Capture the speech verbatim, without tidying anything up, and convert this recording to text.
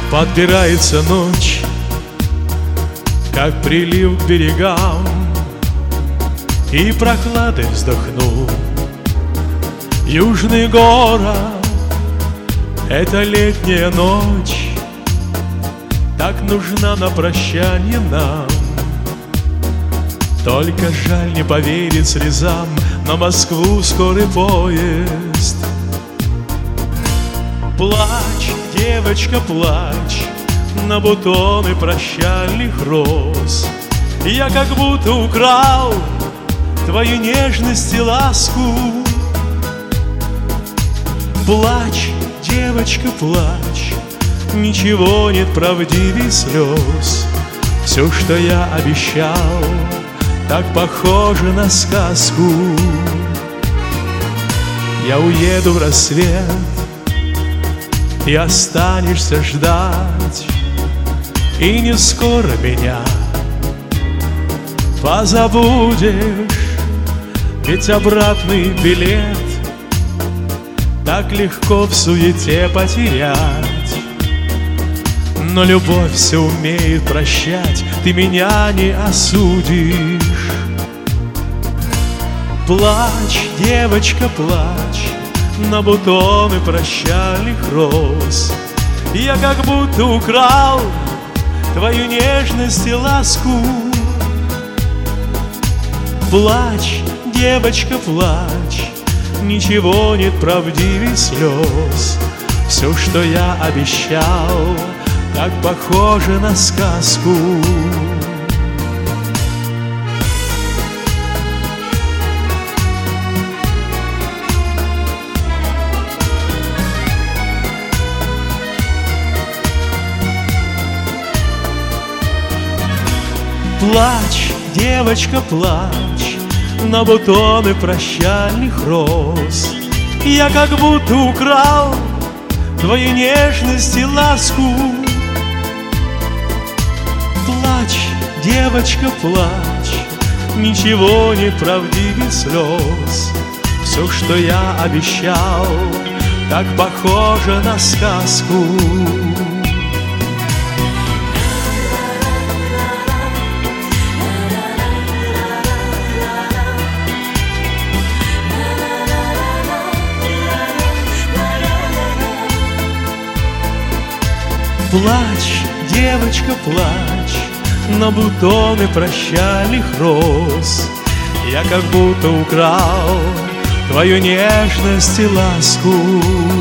Подбирается ночь, как прилив к берегам, и прохладой вздохнул южный город. Эта летняя ночь так нужна на прощанье нам. Только жаль не поверить слезам, на Москву скорый поезд. Плачь, девочка, плачь, на бутоны прощальных роз. Я как будто украл твою нежность и ласку. Плачь, девочка, плачь, ничего нет правдивее слез. Все, что я обещал, так похоже на сказку. Я уеду в рассвет, и останешься ждать, и не скоро меня позабудешь. Ведь обратный билет так легко в суете потерять. Но любовь все умеет прощать, ты меня не осудишь. Плачь, девочка, плачь, на бутоны прощальных роз. Я как будто украл твою нежность и ласку. Плачь, девочка, плачь, ничего нет правдивее слез. Все, что я обещал, так похоже на сказку. Плачь, девочка, плачь, на бутоны прощальных роз. Я как будто украл твою нежность и ласку. Плачь, девочка, плачь, ничего не правдивее слез. Все, что я обещал, так похоже на сказку. Плачь, девочка, плачь, на бутоны прощальных роз. Я как будто украл твою нежность и ласку.